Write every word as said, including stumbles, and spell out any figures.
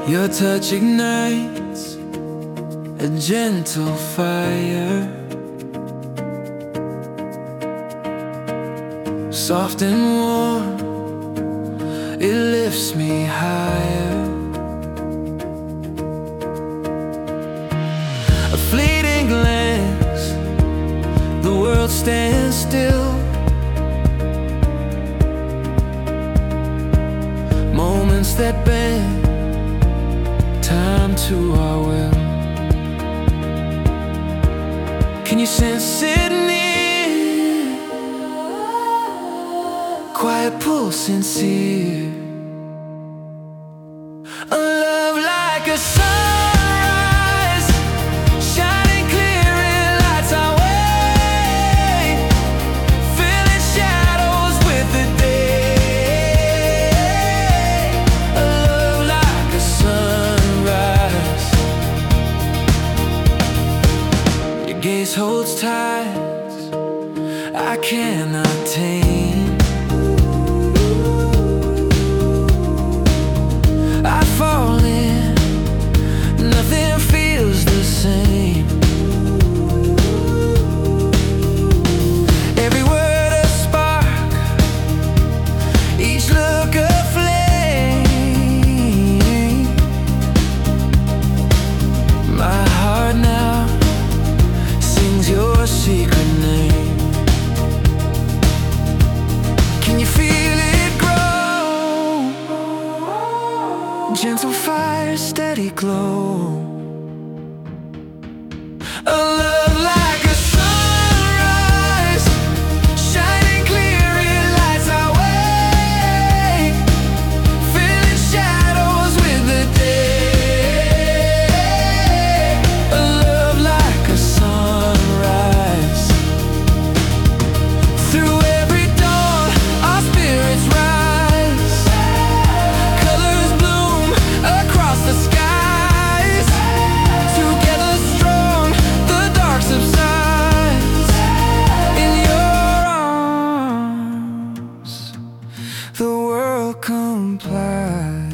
Your touch ignites a gentle fire, soft and warm, it lifts me higher. A fleeting glance, the world stands still. Moments that bend time to our will. Can you sense it near? Quiet pull, sincere. A love like a sunrise, shining clear, it lights our way, filling shadows with the day. A love like a sunrise. Your gaze holds tides I cannot tame. I fall in, nothing feels the same. Every word a spark, each look a flame. My heart now sings your secret name. Can you feel it grow? Gentle fire, steady glow. A love like a sunrise, shining clear, it lights our way, filling shadows with the day. A love like a sunrise. Through every dawn, our spirits rise, colors bloom across the skies. Together strong, the dark subsides. In your arms, the world complies.